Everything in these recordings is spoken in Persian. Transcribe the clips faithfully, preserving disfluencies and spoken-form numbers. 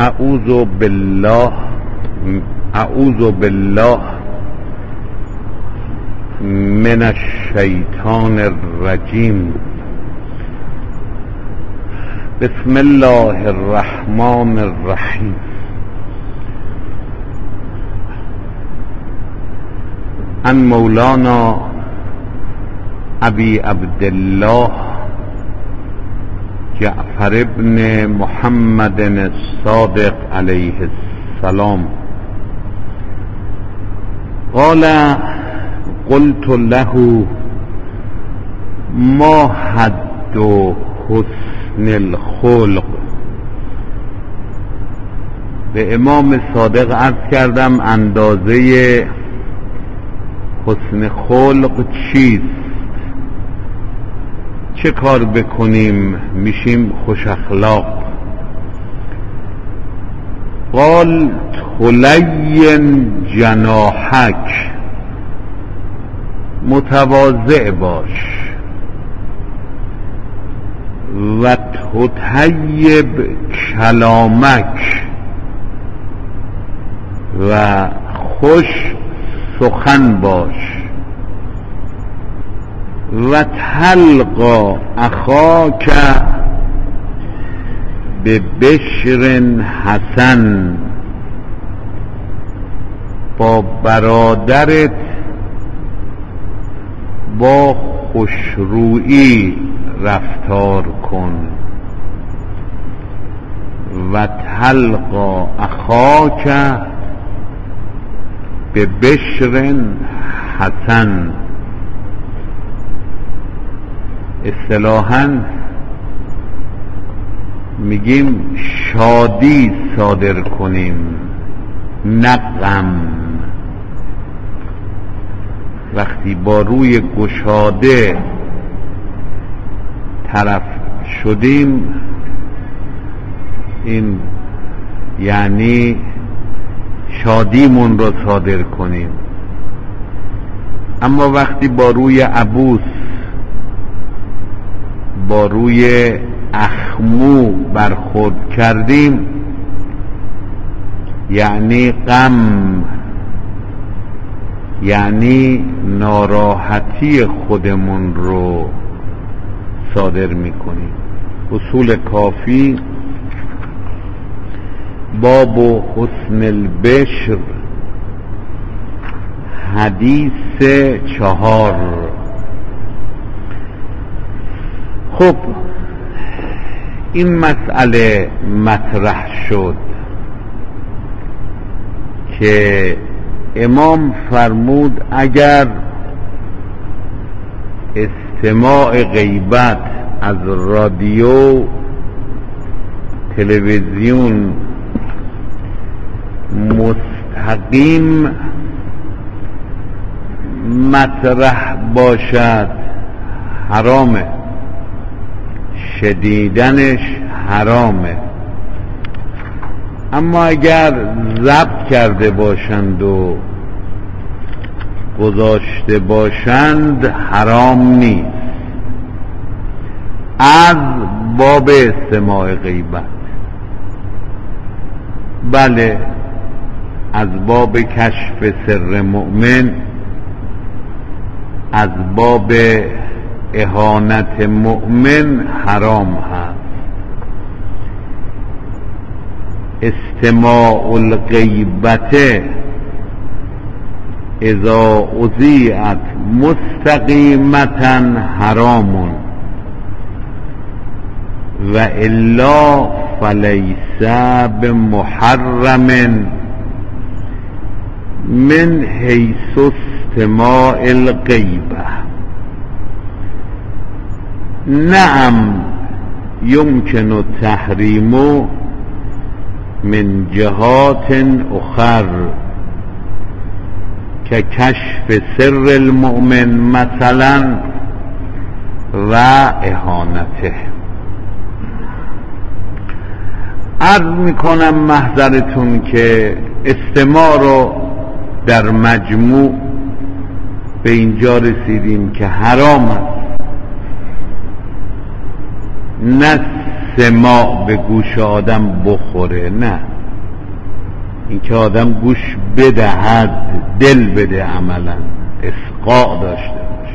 اعوذ بالله اعوذ بالله من الشیطان الرجیم. بسم الله الرحمن الرحیم. عن مولانا ابی عبدالله جعفر ابن محمد الصادق علیه السلام قال قلت له ما حد حسن الخلق. به امام صادق عرض کردم اندازه حسن خلق چیست، چه کار بکنیم میشیم خوش اخلاق؟ قال تلین جناحک، متواضع باش و تطیب کلامک و خوش سخن باش و تلقا اخاک به بشر حسن، با برادرت با خوشرویی رفتار کن. و تلقا اخاک به بشر حسن، اصطلاحاً میگیم شادی صادر کنیم نه غم. وقتی با روی گشاده طرف شدیم این یعنی شادیمون رو صادر کنیم، اما وقتی با روی عبوس با روی اخمو برخورد کردیم یعنی غم، یعنی ناراحتی خودمون رو صادر میکنیم. اصول کافی باب حسن البشر حدیث چهار. خب این مسئله مطرح شد که امام فرمود اگر استماع غیبت از رادیو تلویزیون مستقیم مطرح باشد حرامه، شدیدنش حرامه. اما اگر ضبط کرده باشند و گذاشته باشند حرام نیست، از باب استماع غیبت. بله، از باب کشف سر مؤمن، از باب اهانت مؤمن حرام هست. استماع الغیبت اذا اذیعت مستقیمتا حرام و الا فلیس بمحرم من حیث استماع الغیبه. نعم يمكن التحریم من جهات اخر ككشف سر المؤمن مثلا و اهانته. عرض میکنم محضرتون که استماع رو در مجموع به اینجا رسیدیم که حرام است، نه سماع به گوش آدم بخوره، نه، این که آدم گوش بدهد، دل بده، عملا اسقاع داشته باشه.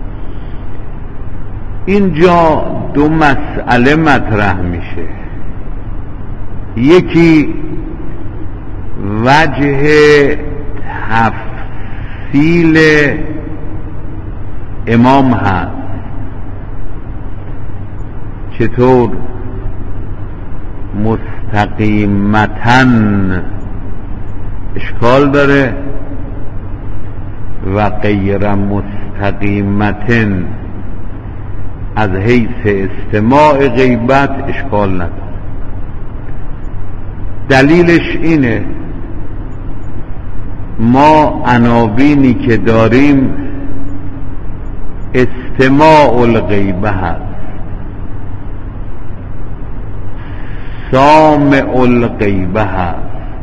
اینجا دو مسئله مطرح میشه. یکی وجه تفصیل امام هست، چطور مستقیمتن اشکال داره و غیر مستقیمتن از حیث استماع غیبت اشکال نداره. دلیلش اینه ما عناوینی که داریم استماع الغیبه هست، سامع الغیبه هست،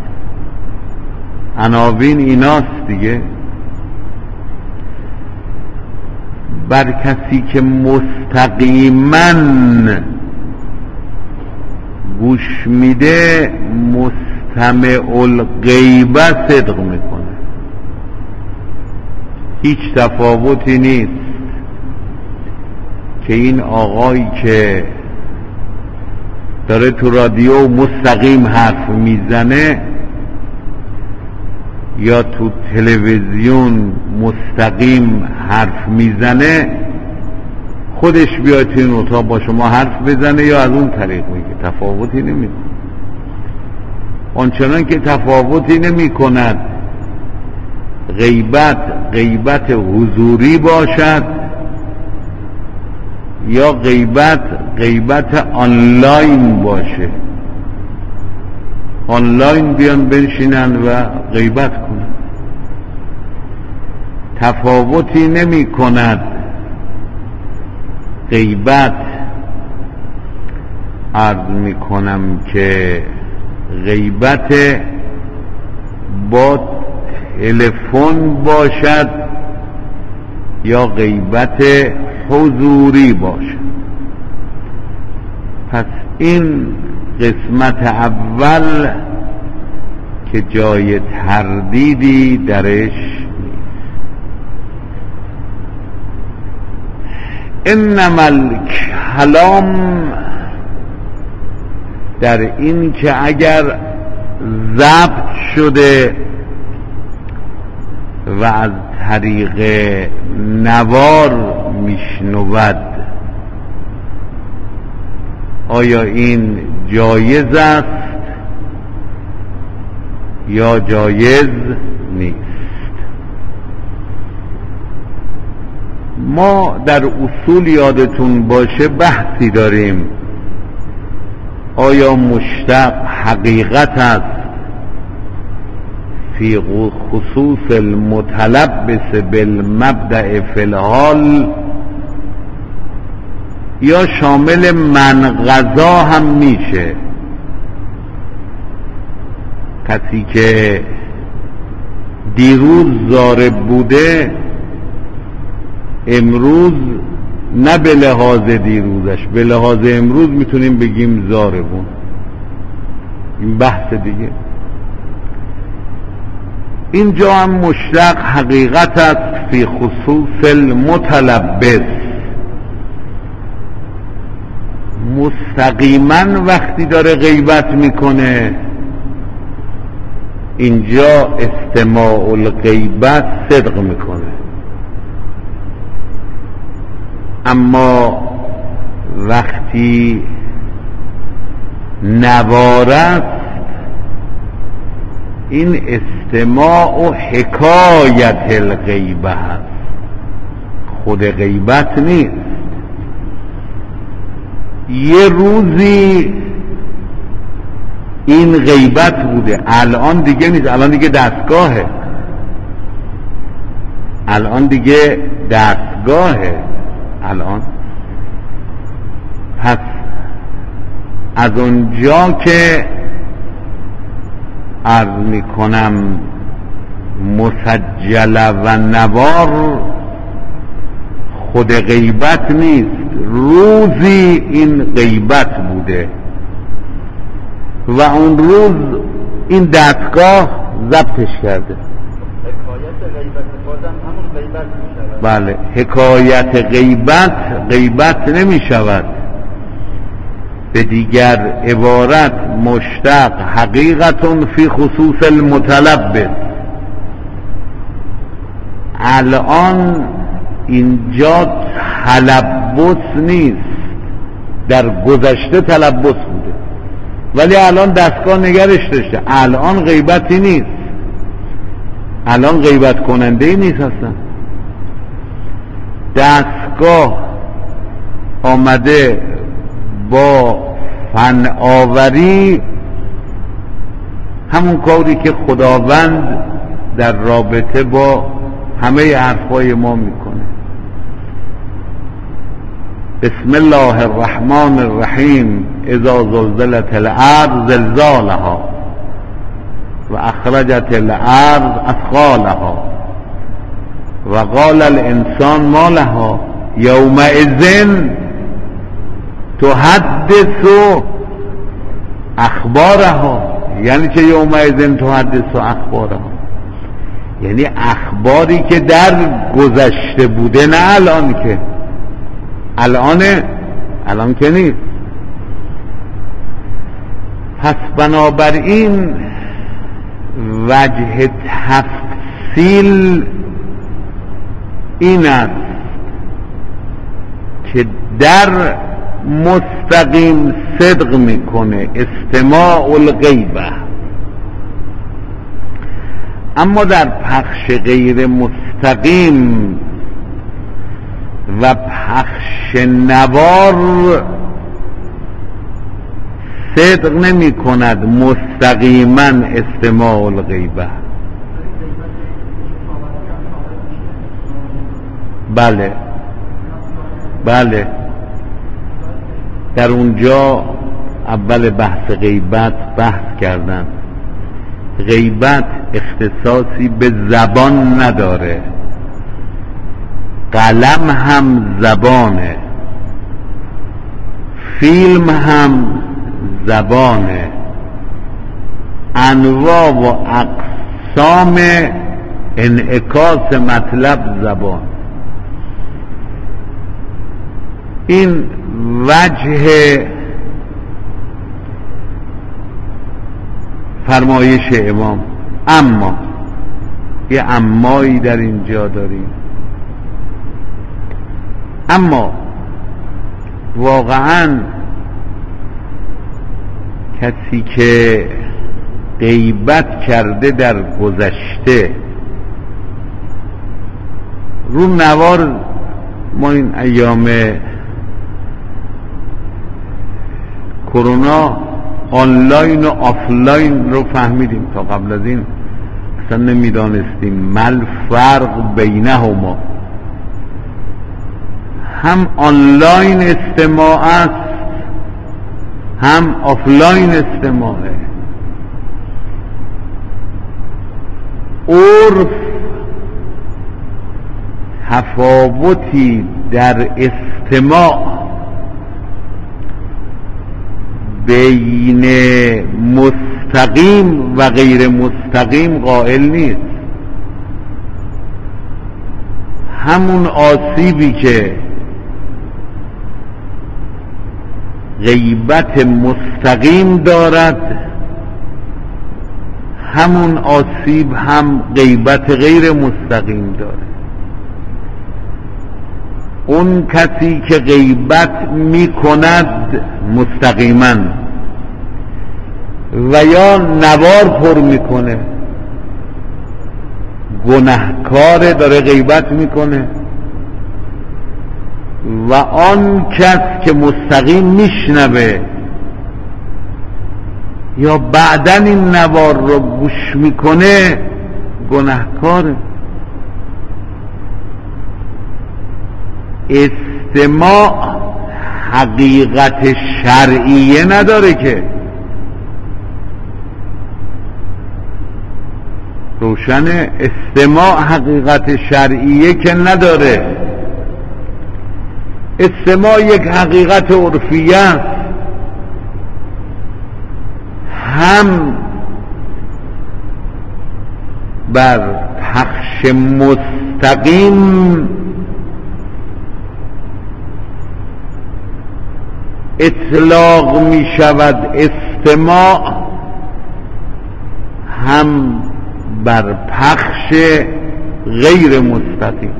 عناوین ایناست دیگه. بر کسی که مستقیما گوش میده مستمع الغیبه صدق میکنه، هیچ تفاوتی نیست که این آقایی که داره تو رادیو مستقیم حرف میزنه یا تو تلویزیون مستقیم حرف میزنه خودش بیاد تو این اتاق با شما حرف بزنه یا از اون طریق میگه، تفاوتی نمیکنه. آنچنان که تفاوتی نمی کند غیبت غیبت حضوری باشد یا غیبت غیبت آنلاین باشه. آنلاین بیان بنشینن و غیبت کنن، تفاوتی نمی کند. غیبت عرض می کنم که غیبت با تلفن باشد یا غیبت حضوری باشد. پس این قسمت اول که جای تردیدی درش نیست. انما الکلام در این که اگر ضبط شده و از طریق نوار میشنود آیا این جایز است یا جایز نیست؟ ما در اصول یادتون باشه بحثی داریم آیا مشتق حقیقت است فی خصوص المتلبس بالمبدأ فی الحال یا شامل من غذا هم میشه؟ کسی که دیروز ضارب بوده امروز نه به لحاظ دیروزش، به لحاظ امروز میتونیم بگیم ضاربون. این بحث دیگه. اینجا هم مشتق حقیقت است فی خصوص المتلبس، مستقیما وقتی داره غیبت میکنه اینجا استماع الغیبت صدق میکنه. اما وقتی نوار است این استماع و حکایت الغیبه هست، خود غیبت نیست. یه روزی این غیبت بوده، الان دیگه نیست، الان دیگه دستگاهه، الان دیگه دستگاهه الان. پس از اونجا که عرض می کنم مسجل و نوار خود غیبت نیست، روزی این غیبت بوده و اون روز این دستگاه ضبطش کرده. حکایت غیبت بازم همون غیبت می شود. بله، حکایت غیبت غیبت نمی شود. به دیگر عبارت مشتق حقیقتون فی خصوص المتلبس. الان اینجا تلبس نیست، در گذشته تلبس بوده ولی الان دستگاه نگرش داشته. الان غیبتی نیست، الان غیبت کننده ای نیست اصلا. دستگاه آمده با فن آوری همون کاری که خداوند در رابطه با همه حرفای ما میکنه. بسم الله الرحمن الرحیم اذا زلزلت الارض زلزالها و اخرجت الارض اثقالها و قال الانسان ما لها یومئذ تحدث اخبارها. یعنی چه یومئذ تحدث اخبارها؟ یعنی اخباری که در گذشته بوده، نه الان که الانه الان که نیست. پس بنابراین وجه تفصیل این است که در مستقیم صدق میکنه استماع الغیبه، اما در پخش غیر مستقیم و پخش نوار صدق نمی کند مستقیما استماع الغیبه. بله بله، در اونجا اول بحث غیبت بحث کردن. غیبت اختصاصی به زبان نداره، قلم هم زبانه، فیلم هم زبانه، انواع و اقسام انعکاس مطلب زبان. این وجه فرمایش امام. اما یه امایی در اینجا داریم. اما واقعا کسی که غیبت کرده در گذشته رو نوار، ما این ایام کرونا آنلاین و آفلاین رو فهمیدیم، تا قبل از این اصلا نمیدانستیم مل فرق بینهما. هم آنلاین استماع است هم آفلاین استماعه. عرف تفاوتی در استماع بین مستقیم و غیر مستقیم قائل نیست. همون آسیبی که غیبت مستقیم دارد، همون آسیب هم غیبت غیر مستقیم دارد. اون کسی که غیبت می کند مستقیما و یا نوار پر میکنه، گناهکار داره غیبت میکنه، و آن کس که مستقیم میشنوه یا بعدن این نوار رو گوش میکنه گناهکاره. استماع حقیقت شرعیه نداره که، روشن استماع حقیقت شرعیه که نداره. استماع یک حقیقت عرفی است، هم بر پخش مستقیم اطلاق می شود استماع، هم بر پخش غیر مستقیم.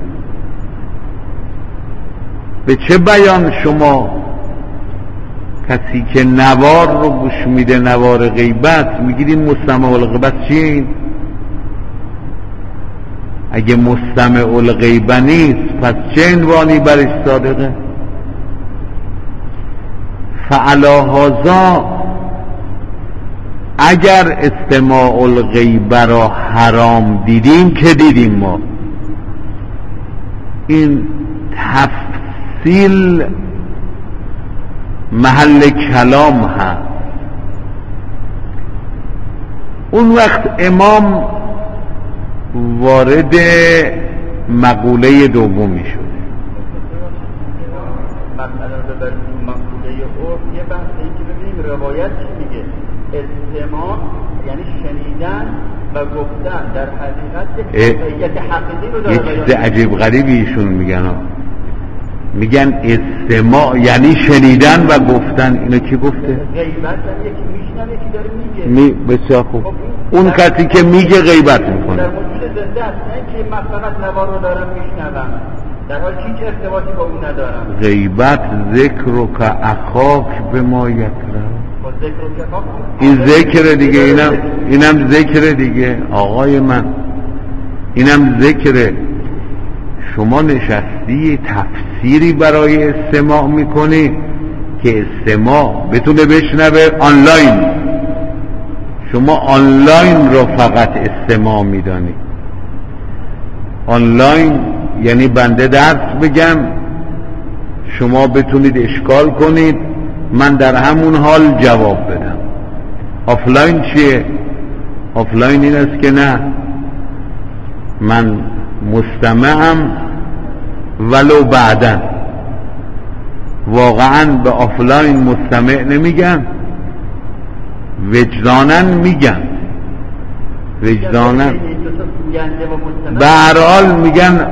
به چه بیان شما کسی که نوار رو گوش میده، نوار غیبت، میگید این مستمع الغیبت چی؟ اگه مستمع الغیبه نیست پس چه عنوانی برش صادقه؟ فعلا هذا اگر استماع الغیبه را حرام دیدیم که دیدیم ما، این تفصیل محل کلام هست. اون وقت امام وارد مقوله دومی شد. مقوله عرف یه بحثی که ببینیم روایت چی میگه. استماع یعنی شنیدن و گفتن در حقیقت واقعیت حقیقی رو داره. یه چیز عجیب غریبی ایشون میگن ها. میگن استماع یعنی شنیدن و گفتن. اینو کی گفته؟ غیبت یعنی یکی میشنوه یکی داره میگه. می بسیار خوب. خب اون کسی که میگه غیبت میکنه. در موجود زنده است، نه که من فقط نوار رو دارم میشنوم، در حال هیچ ارتباطی با اون ندارم. غیبت ذکر که اخاک به ما یکره. این ذکر دیگه، اینم اینم ذکر دیگه آقای من، اینم ذکره. شما نشستی تفسیری برای استماع میکنی که استماع بتونه بشنوه آنلاین. شما آنلاین رو فقط استماع میدانی. آنلاین یعنی بنده درس بگم شما بتونید اشکال کنید، من در همون حال جواب بدم. آفلاین چیه؟ آفلاین این است که نه، من مستمعم ولو بعدن. واقعا به آفلاین مستمع نمیگن، وجدانن میگن. وجدانن به هر حال میگن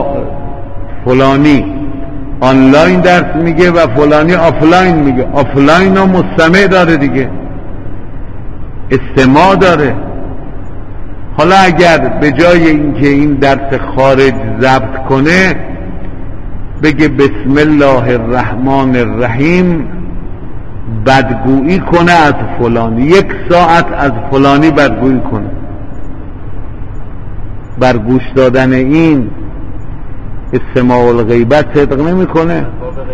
فلانی آنلاین درس میگه و فلانی آفلاین میگه. آفلاین ها مستمع داره دیگه، استماع داره. حالا اگر به جای اینکه این درس خارج ضبط کنه بگه بسم الله الرحمن الرحیم، بدگویی کنه از فلانی، یک ساعت از فلانی بدگویی کنه، بر گوش دادن این استماع الغیبت صدق نمی کنه.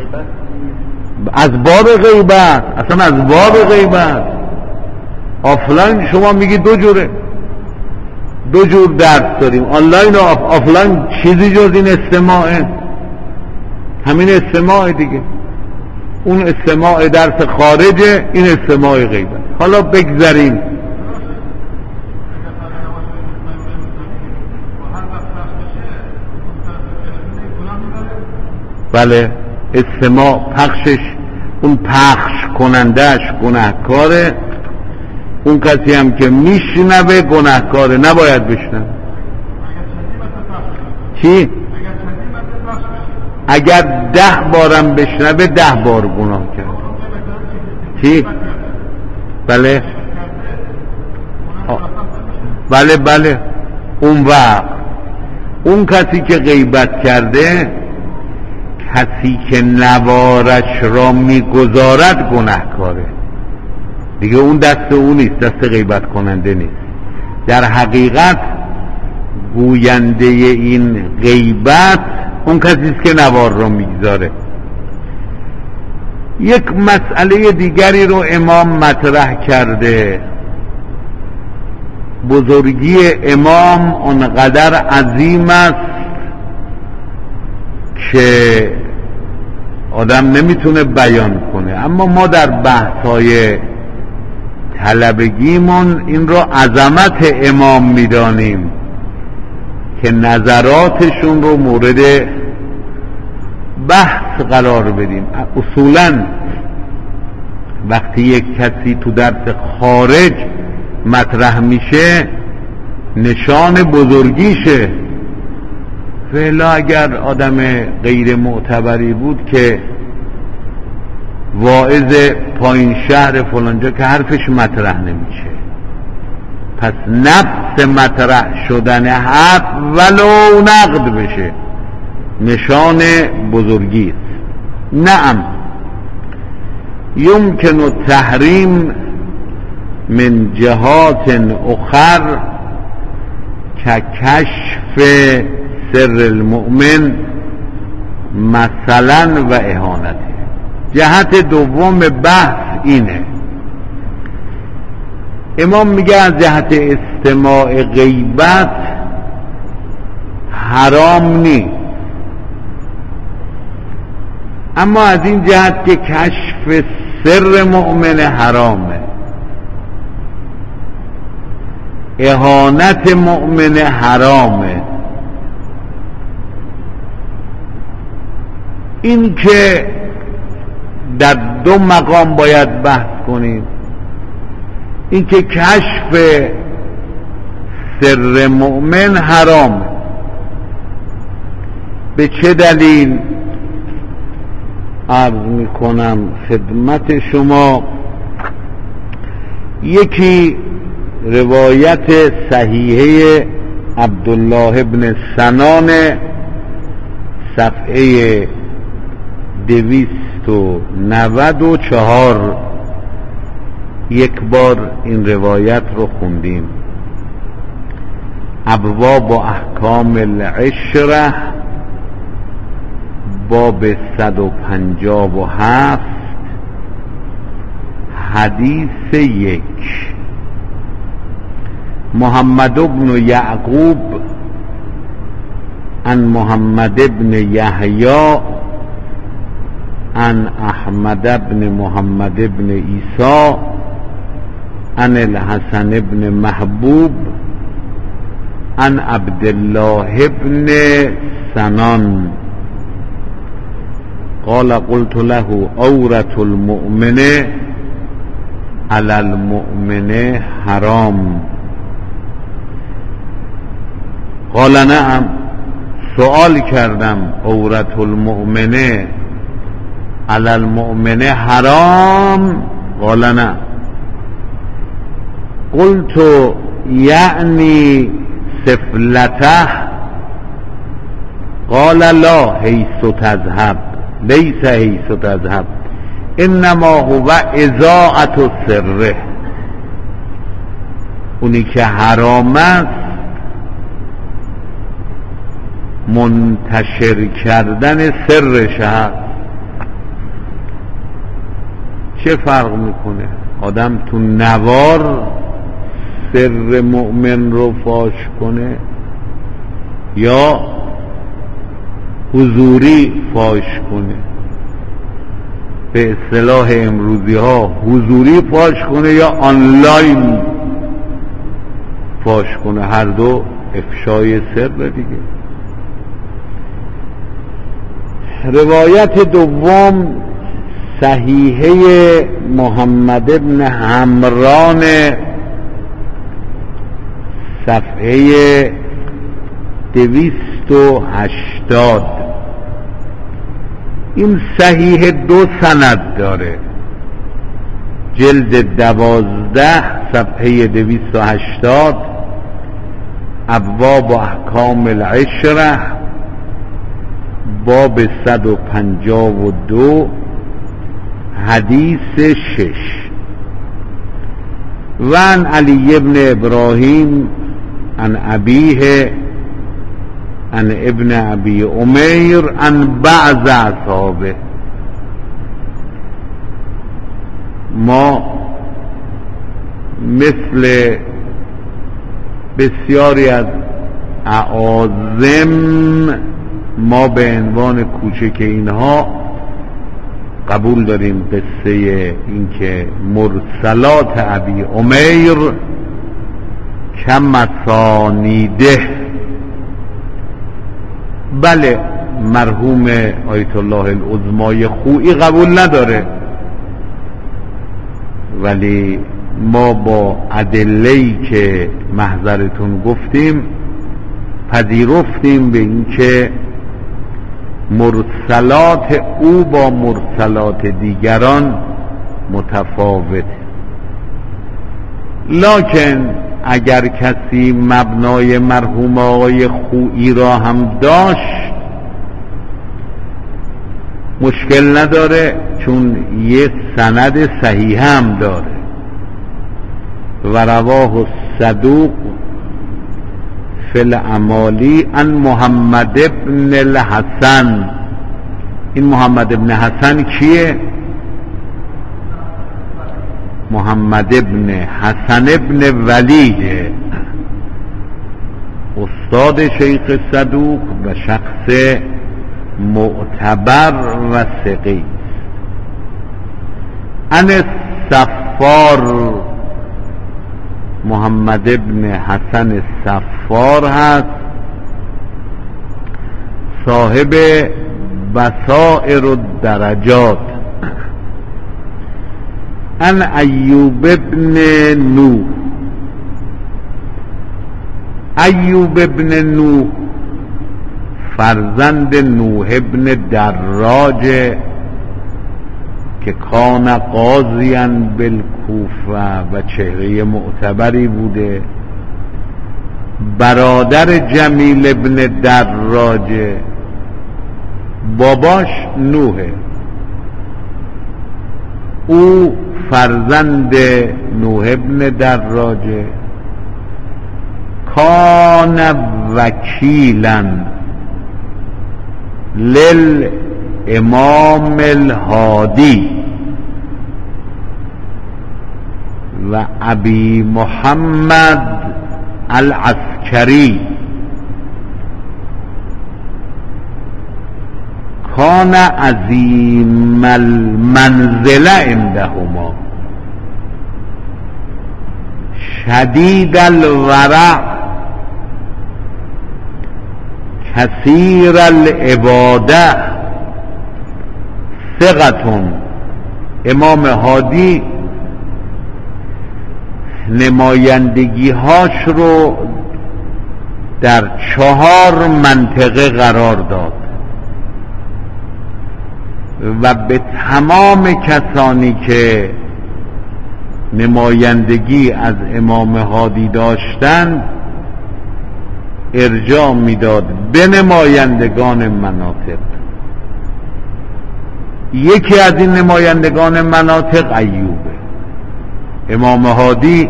از باب غیبت، اصلا از باب غیبت. آفلاین شما میگی دو جوره، دو جور درس داریم، آنلاین و آف... آفلاین. چیزی جز این استماعه، همین استماع دیگه. اون استماع درس خارجه، این استماع غیبت. حالا بگذاریم. بله، استماع پخشش، اون پخش کنندش گناهکاره، اون کسی هم که میشنوه گناهکاره، نباید بشنوه. چی؟ اگر ده بارم بشنوه ده بار گناه کرد. چی؟ بله بله بله. اون وقت اون کسی که غیبت کرده، کسی که نوارش را میگذارد گناهکاره دیگه. اون دست اون نیست، دست غیبت کننده نیست. در حقیقت گوینده این غیبت اون کسی است که نوار را میگذاره. یک مسئله دیگری رو امام مطرح کرده. بزرگی امام اونقدر عظیم است که آدم نمیتونه بیان کنه، اما ما در بحث‌های طلبگیمون این رو عظمت امام میدانیم که نظراتشون رو مورد بحث قرار بدیم. اصولاً وقتی یک کسی تو درس خارج مطرح میشه نشان بزرگیشه. فعلا اگر آدم غیر معتبری بود که واعظ پایین شهر فلانجا که حرفش مطرح نمیشه. پس نفس مطرح شدن حرف ولو نقد بشه نشان بزرگی است. نعم یمکن التحریم من جهات اخر ككشف سر المؤمن مثلا و اهانته. جهت دوم بحث اینه. امام میگه از جهت استماع غیبت حرام نیست، اما از این جهت که کشف سر مؤمن حرامه، اهانت مؤمن حرامه. این که در دو مقام باید بحث کنیم. این که کشف سر مؤمن حرام، به چه دلیل؟ عرض میکنم خدمت شما. یکی روایت صحیحه عبدالله ابن سنان صفحه دویست و نود و چهار. یک بار این روایت رو خوندیم. ابواب و احکام العشره باب صد و پنجاه و هفت حدیث یک. محمد ابن یعقوب عن محمد ابن یحیی عن احمد ابن محمد ابن عیسی عن الحسن ابن محبوب عن عبدالله ابن سنان قال قلت له عورة المؤمن على المؤمن حرام. قال نعم. سوال کردم عورة المؤمن على المؤمن حرام؟ قال نعم. قلت یعنی سفلته؟ قال لا حیث تذهب لیس حیث تذهب انما هو اضاعت السر. اونی که حرام است منتشر کردن سرش هست. چه فرق میکنه آدم تو نوار سر مؤمن رو فاش کنه یا حضوری فاش کنه؟ به اصطلاح امروزی ها حضوری فاش کنه یا آنلاین فاش کنه، هر دو افشای سر دیگه. روایت دوم صحیحه محمد ابن حمران صفحه دویست و هشتاد. این صحیح دو سند داره. جلد دوازده صفحه دویست و هشتاد ابواب و احکام العشره باب صد و پنجاه و دو حدیث شش. و عن علی ابن ابراهیم عن ابیه عن ابن ابی امیر عن بعض اصحابه. ما مثل بسیاری از اعاظم ما به عنوان کوچک اینها قبول داریم قصه این که مرسلات ابی امیر کم مسانیده. بله مرحوم آیت الله العظمای خویی قبول نداره، ولی ما با ادله‌ای که محضرتون گفتیم پذیرفتیم به این که مرسلات او با مرسلات دیگران متفاوت. لکن اگر کسی مبنای مرحوم آقای خویی را هم داشت مشکل نداره، چون یه سند صحیح هم داره. و رواه الصدوق فی الامالی عن محمد ابن الحسن. این محمد ابن حسن کیه؟ محمد ابن حسن ابن ولید، استاد شیخ صدوق و شخص معتبر و ثقی. عن الصفار، محمد ابن حسن الصفار هست، صاحب بصائر الدرجات. عن ایوب ابن نوح، ایوب ابن نوح فرزند نوح ابن دراج که کان قاضیاً بالکوفه و چهره معتبری بوده، برادر جمیل ابن دراج، باباش نوحه، او فرزند نوح ابن دراجه. کان وکیلا للامام الهادی و ابی محمد العسکری. کان عظیم المنزله عندهما شدید الورع کثیر العباده ثقتون. امام هادی نمایندگی هاش رو در چهار منطقه قرار داد و به تمام کسانی که نمایندگی از امام هادی داشتند ارجاع میداد به نمایندگان مناطق. یکی از این نمایندگان مناطق ایوبه. امام هادی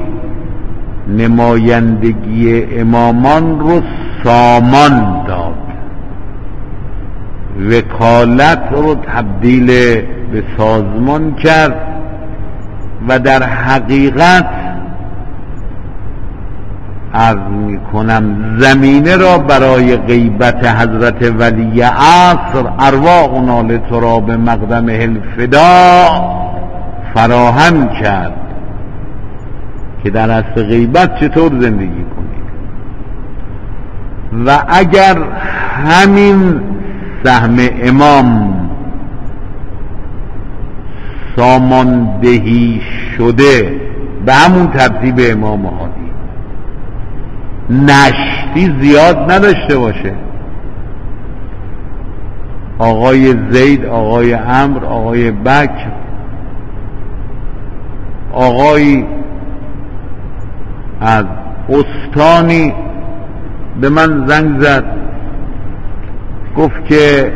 نمایندگی امامان رو سامان داد، وکالت رو تبدیل به سازمان کرد و در حقیقت عرض می کنم زمینه را برای غیبت حضرت ولی عصر ارواحنا لتراب مقدمه الفدا فراهم کرد که در اصل غیبت چطور زندگی کنید. و اگر همین سهم امام ساماندهی شده به همون ترتیب امام هادی، نشتی زیاد نداشته باشه، آقای زید، آقای عمرو، آقای بکر، آقای از استانی به من زنگ زد گفت که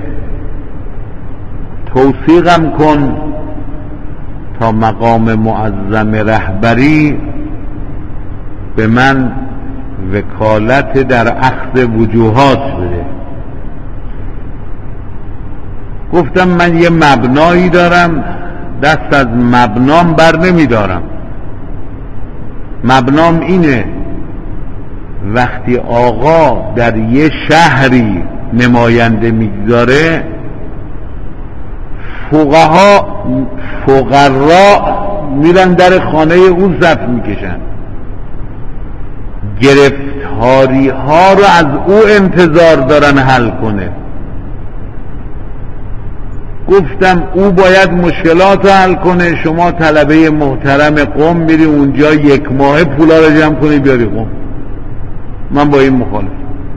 توثیقم کن تا مقام معظم رهبری به من وکالت در اخذ وجوهات بده. گفتم من یه مبنایی دارم، دست از مبنام بر نمی دارم. مبنام اینه وقتی آقا در یه شهری نماینده میگذاره، فقها فقرا میرن در خانه او صف میکشن، گرفتاری ها رو از او انتظار دارن حل کنه. گفتم او باید مشکلات رو حل کنه، شما طلبه محترم قم میری اونجا یک ماه پولا رو جمع کنی بیاری قم. من با این مخالف.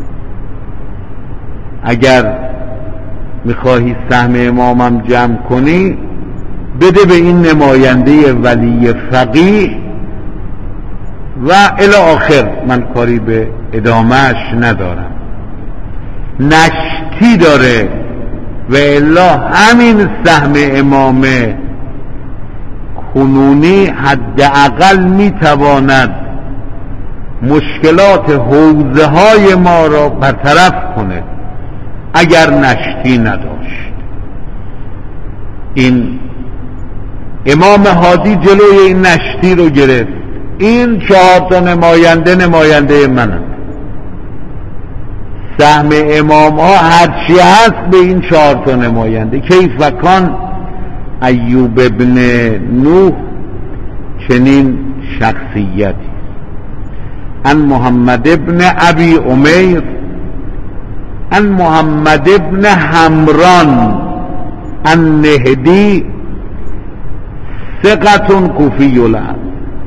اگر میخواهی سهم امامم جمع کنی بده به این نماینده ولی فقیه و الی آخر، من کاری به ادامهش ندارم. نشتی داره و الا همین سهم امام کنونی حداقل میتواند مشکلات حوزه های ما را برطرف کنه اگر نشتی نداشت. این امام هادی جلوی این نشتی رو گرفت. این چهار تا نماینده نماینده منند. سهم امام ها هرچی هست به این چهار تا نماینده. کیف کان ایوب ابن نوح چنین شخصیتی. ان محمد ابن ابی عمیر ان محمد ابن حمران ان نهدی ثقة کوفی العصر.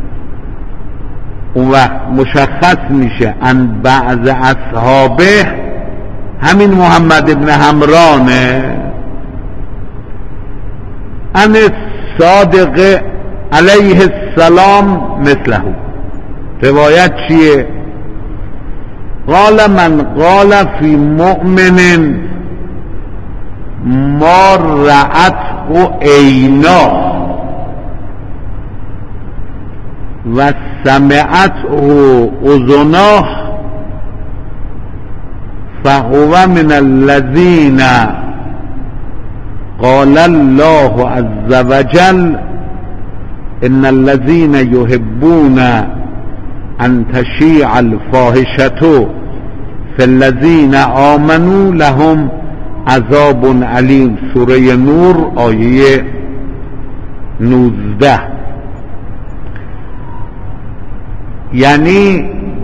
اون وقت مشخص میشه ان بعض اصحابه همین محمد ابن حمرانه. ان صادق علیه السلام مثله. روایت چیه؟ قال من قال فی مؤمن ما رأته عینا و سمعته اذناه فهو من الذین قال الله عز وجل ان الذین یحبون ان تشیع الفاحشة فی الذین آمنوا لهم عذاب علیم. سوره نور آیه نوزده. یعنی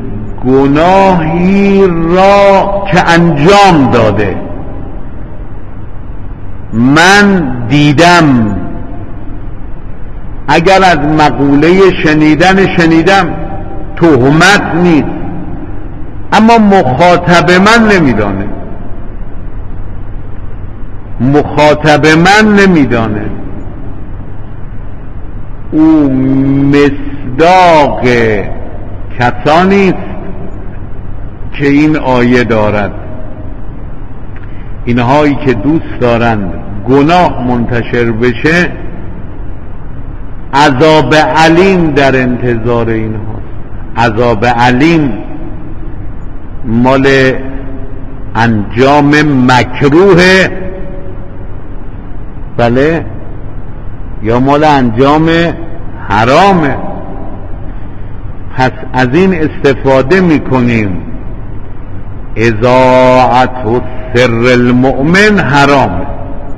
گناهی را که انجام داده من دیدم، اگر از مقوله شنیدن شنیدم تهمت نیست، اما مخاطب من نمیدانه، مخاطب من نمیدانه. او مصداق کسانی است که این آیه دارد. اینهایی که دوست دارند گناه منتشر بشه عذاب علیم در انتظار اینهاست. عذاب علیم مال انجام مکروه، بله، یا مال انجام حرامه. پس از این استفاده میکنیم. اذاعت و سر المؤمن حرامه.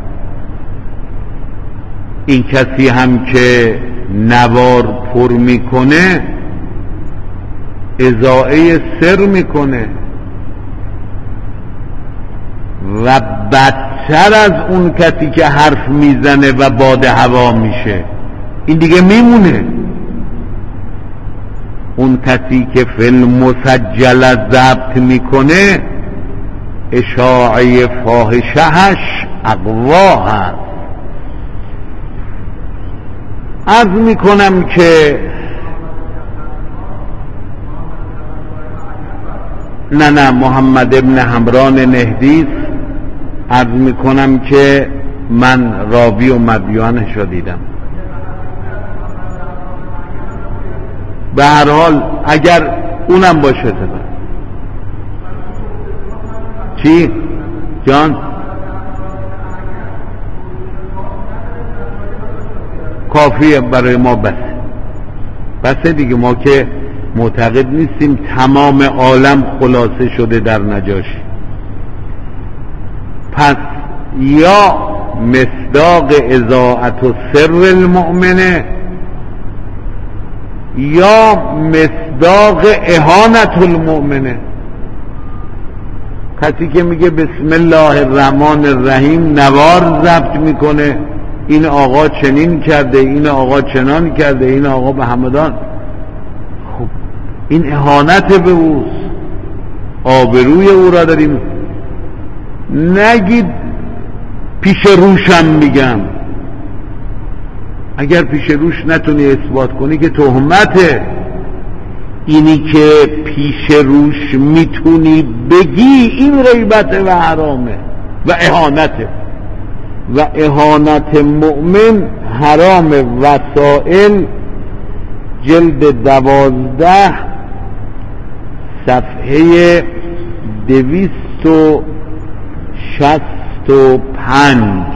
این کسی هم که نوار پر میکنه اذاعه سر میکنه و بدتر از اون کسی که حرف میزنه و باد هوا میشه، این دیگه میمونه. اون کسی که فیلم مسجل ضبط میکنه اشاعه فاحشهش اقوا هست. عرض میکنم که نه نه محمد ابن حمران نهدی. عرض میکنم که من راوی و مدیانش رو دیدم. به هر حال اگر اونم باشه تبا. چی؟ جان؟ کافیه برای ما بس. بسه دیگه، ما که معتقد نیستیم تمام عالم خلاصه شده در نجاشی. پس یا مصداق اذاعت و سر المؤمنه یا مصداق اهانت المؤمنه. کسی که میگه بسم الله الرحمن الرحیم نوار ضبط میکنه، این آقا چنین کرده، این آقا چنان کرده، این آقا به همدان، خب این اهانت به اوست، آبروی او را داریم. نگید پیش روشم میگم، اگر پیش روش نتونی اثبات کنی که تهمته. اینی که پیش روش میتونی بگی این غیبت و حرامه و اهانته، و اهانت مؤمن حرام. وسائل جلد دوازده صفحه دویست و شست و پنج،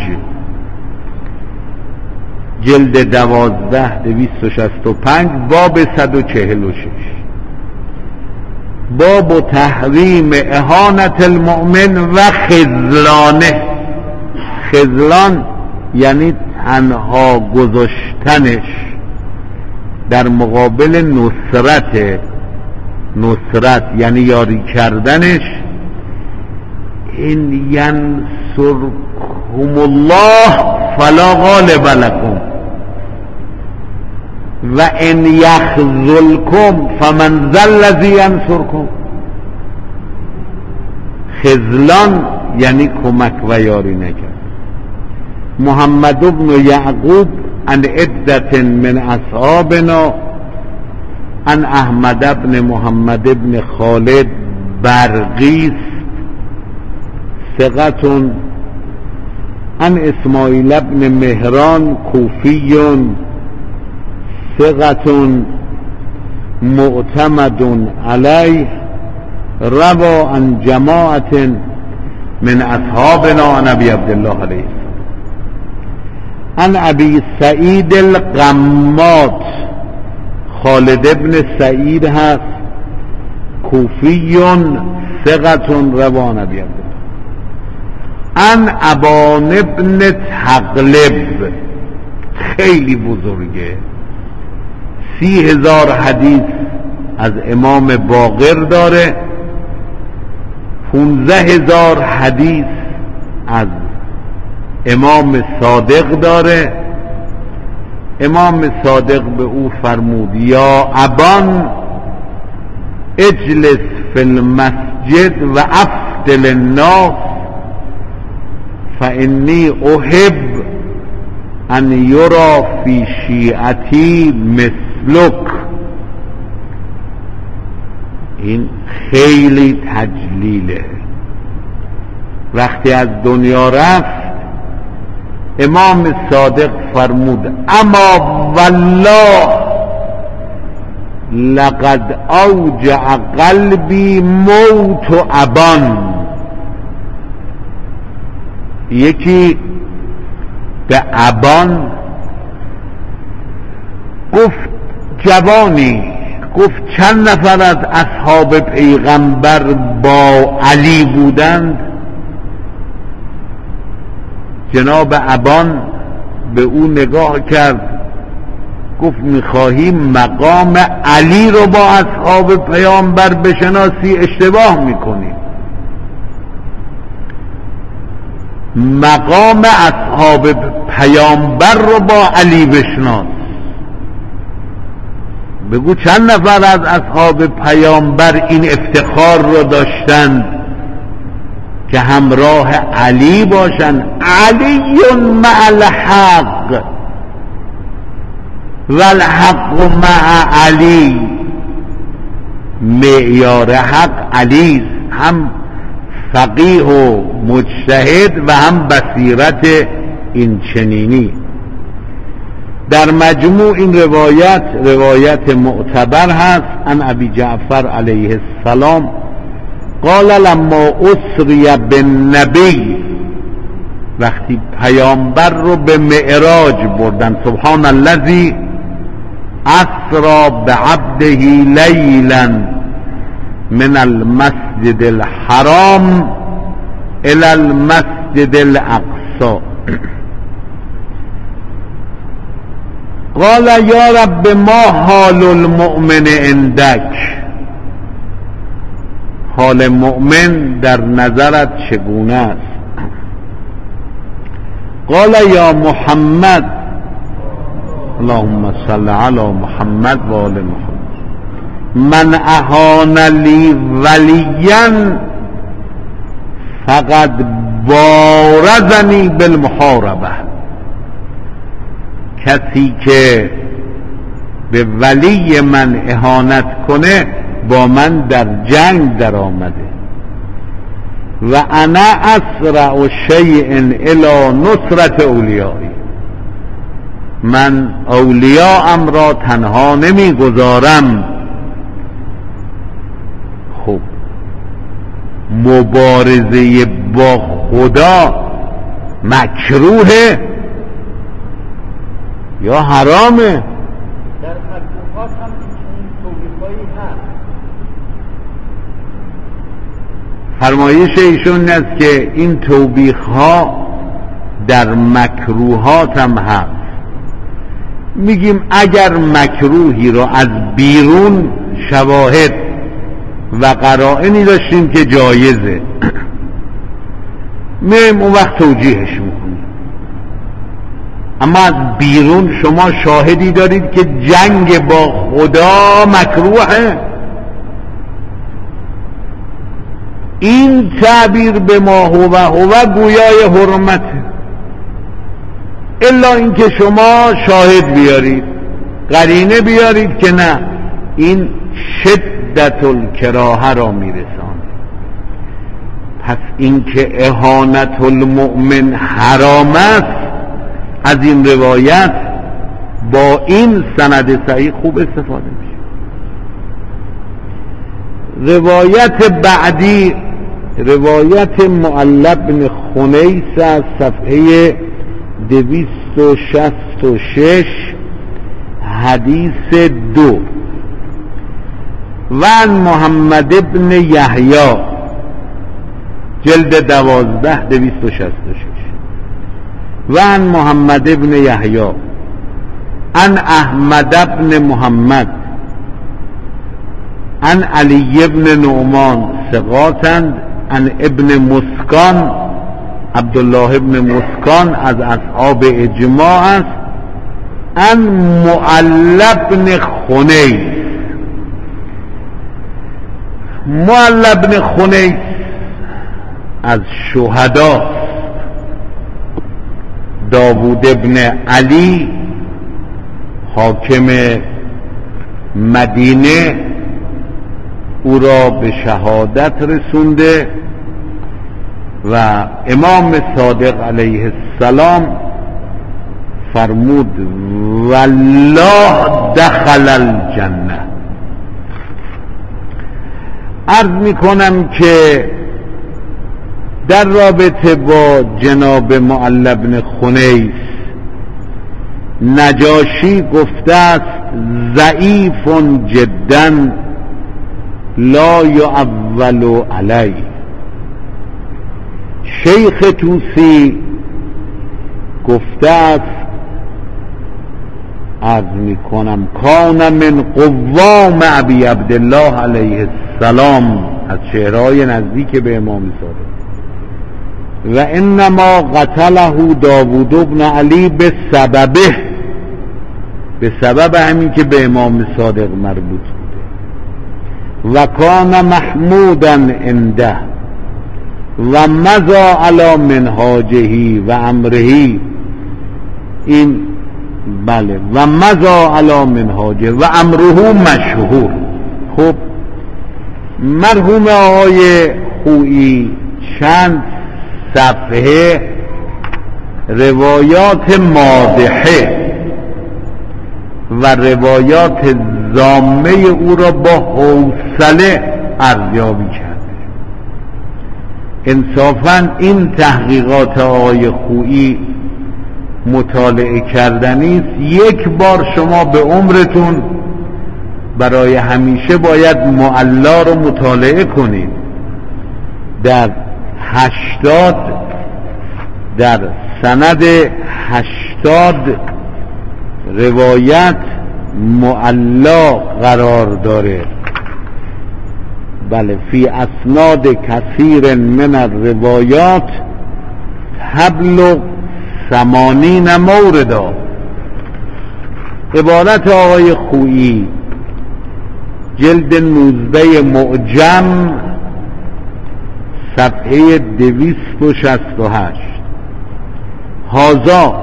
جلد دوازده دویست و شست و پنج، باب صد و چهل و شش، باب تحریم اهانت المؤمن و خذلانه. خذلان یعنی تنها گذاشتنش در مقابل نصرت، نصرت یعنی یاری کردنش. این ینصرکم الله فلا غالب لکم و ان یخذلکم فمن ذا الذی ینصرکم. خذلان یعنی کمک و یاری نکرد. محمد بن یعقوب عن عدت من اصحابنا عن احمد بن محمد بن خالد برقیس ثقة عن اسماعیل بن مهران کوفی ثقة معتمد علیه روى عن جماعة من اصحابنا عن ابی عبدالله علیه عن ابی سعید القمات. خالد ابن سعید هست، کوفی ثقة روى عن ابی عبدالله. عن ابان ابن تغلب، خیلی بزرگه، سی هزار حدیث از امام باقر داره، پونزده هزار حدیث از امام صادق داره. امام صادق به او فرمود یا ابان اجلس فی المسجد و افضل الناس فانی احب ان یرا فی شیعتی مثلک. این خیلی تجلیله. وقتی از دنیا رفت امام صادق فرمود اما والله لقد اوجع قلبی موت ابان. یکی به ابان گفت جوانی، گفت چند نفر از اصحاب پیغمبر با علی بودند؟ جناب ابان به او نگاه کرد، گفت میخواهی مقام علی رو با اصحاب پیامبر بشناسی؟ اشتباه میکنی. مقام اصحاب پیامبر رو با علی بشناس. بگو چند نفر از اصحاب پیامبر این افتخار رو داشتند که همراه علی باشند. علی مع الحق و الحق مع علی. معیار حق علی، هم فقیه و مجتهد و هم بصیرت این چنینی. در مجموع این روایت روایت معتبر هست. عن ابی جعفر علیه السلام قال لما اسری بالنبی، وقتی پیامبر رو به معراج بردن، سبحان الذی اسری بعبده لیلا من المسجد الحرام الى المسجد الاقصى قال یا رب ما حال المؤمن عندک. حال مؤمن در نظرت چگونه است؟ قال یا محمد، اللهم صل علی محمد و آل محمد، من اهان لی ولیا فقد بارزنی بالمحاربه. کسی که به ولی من اهانت کنه با من در جنگ در آمده. و انا اسرع شیء الی نصرت اولیایی، من اولیاءم را تنها نمی گذارم. خب مبارزه با خدا مکروهه یا حرامه؟ در مکروهات هم این توبیخایی هست. فرمایش ایشون است که این توبیخ ها در مکروهات هم هست. میگیم اگر مکروهی را از بیرون شواهد و قرائنی داشتیم که جایزه، میایم اون وقت توجیهش میکنیم. اما از بیرون شما شاهدی دارید که جنگ با خدا مکروهه، این تعبیر به ما هو هو گویای حرمته، الا اینکه شما شاهد بیارید، قرینه بیارید که نه این شدت الکراهه را میرساند. پس اینکه اهانت المؤمن حرام است، از این روایت با این سند صحیح خوب استفاده میشه. روایت بعدی روایت معل بن خنیس از صفحه دویست و شصت و شش حدیث دو. و عن محمد بن یحیی جلد دوازده دویست و شصت و شش. و عن محمد بن یحیی عن احمد بن محمد عن علی بن نعمان ثقاتند عن ابن مسکان، عبدالله ابن مسکان از اصحاب اجماع است، عن معل بن خنیس. معل بن خنیس از شهدا، داوود ابن علی حاکم مدینه او را به شهادت رسونده و امام صادق علیه السلام فرمود والله دخل الجنه. عرض میکنم که در رابطه با جناب معل بن خنیس نجاشی گفته است ضعیف جدا لا یعول علی. شیخ توسی گفته است، عرض میکنم کان من قوام ابی عبدالله علیه السلام، از شعرهای نزدیک به امام صادق. و انما قتله داوود بن علی به سببه، به سبب همین که به امام صادق مربوط بوده. و کان محمودا عنده و مضى علی منهاجه و امره، این بله، و مضى علی منهاجه و امره مشهور. خب مرحوم آقای خویی چند صفحه روایات مادحه و روایات ضامه او را با حوصله ارزیابی کرده. انصافاً این تحقیقات آقای خویی مطالعه کردنی است. یک بار شما به عمرتون برای همیشه باید معلا رو مطالعه کنید. در هشتاد در سند هشتاد روایت معلا قرار داره. بله فی اسناد کثیر من الروایات تبلغ ثمانین موردا. عبارت آقای خویی جلد نوزده معجم صفحه دویست و شصت و هشت. هذا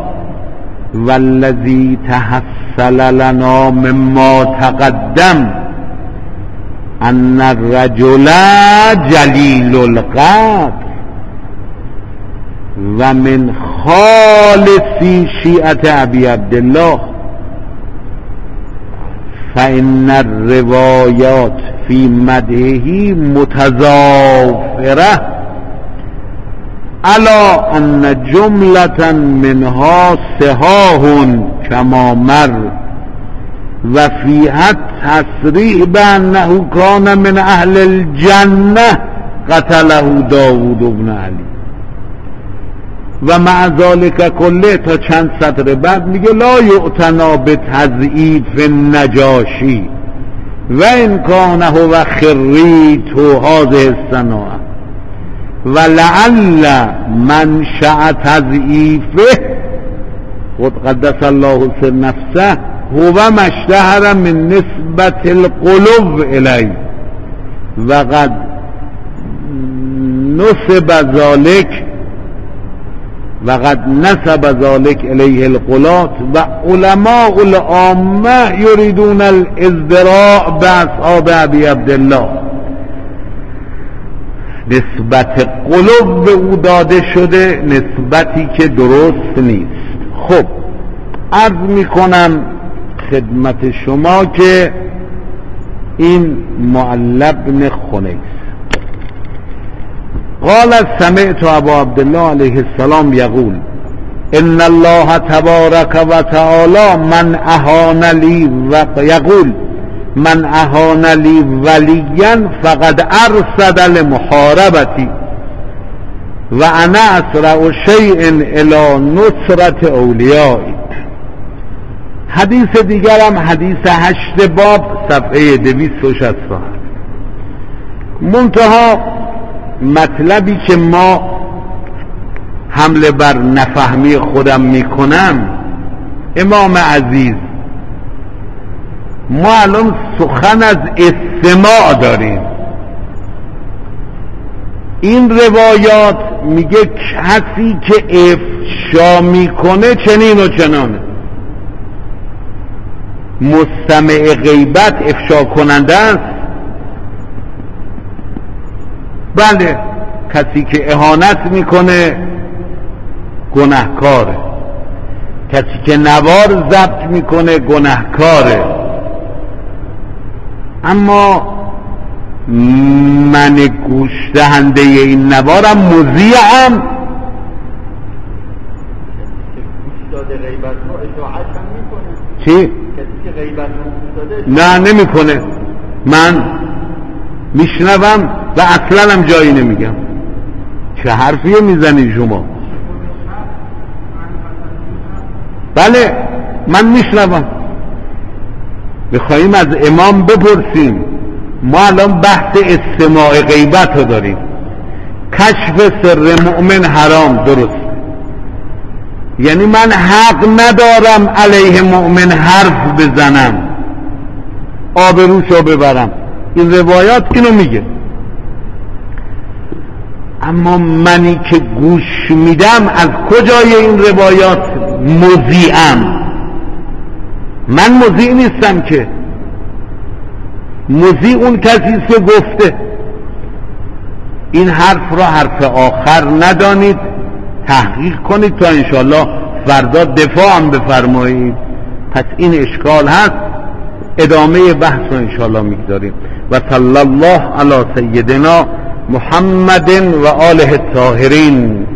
والذی تحصل لنا مما تقدم ان الرجل جلیل القدر و من خالص شیعة ابی عبدالله، فإن الروایات فی مدحه متضافره الا ان جملة منها صحاح کما مر و فیها تصریح بانه کان من اهل الجنه قتله داوود بن علی. و مع ذالک کله تا چند سطر بعد میگه لا یعتنا به تضعیف النجاشی و ان کان هو خریت هذه الصناعه و لعل منشأ تضعیفه خود قدس الله سر نفسه هو ما اشتهر من نسبت القلوب الی و قد نسب ذلك و قد نسب ذلك الیه القلات و علماء العامه یریدون الازدراء به اصحاب ابی عبدالله. نسبت قلوب به او داده شده، نسبتی که درست نیست. خب عرض میکنم خدمت شما که این معلی بن خنیس قال سمعت ابا عبدالله علیه السلام یقول ان الله تبارک و تعالی من اهان لی و یقول من اهان لی ولیا فقد ارصد لمحاربتی و انا اسرع شیء الی نصرت اولیایی. حدیث دیگرم حدیث هشت باب صفحه دویست و شصت و هفت. منتها مطلبی که ما حمله بر نفهمی خودم میکنم، امام عزیز ما الان سخن از استماع داریم. این روایات میگه کسی که افشا میکنه چنین و چنانه. مستمع غیبت افشا کننده است؟ بله. کسی که اهانت میکنه گناهکاره، کسی که نوار ضبط میکنه گناهکاره. اما من گوش دهنده این نوارم مذیعم. چی؟ کسی که غیبت نه نمیکنه. من میشنوم و اصلا هم جایی نمیگم. چه حرفیه میزنی شما؟ بله من میشنوم. میخواییم از امام بپرسیم. ما الان بحث استماع غیبت رو داریم. کشف سر مؤمن حرام، درست؟ یعنی من حق ندارم علیه مؤمن حرف بزنم، آبروشو ببرم. این روایات اینو میگه. اما منی که گوش میدم از کجای این روایات مذیعم؟ من مذیع نیستم که. مذیع اون کسی که گفته. این حرف را حرف آخر ندانید، تحقیق کنید تا انشالله فردا دفاع هم بفرمایید. پس این اشکال هست. ادامه بحث رو انشالله میگذاریم. و صلی الله علی سیدنا محمد و آله الطاهرین.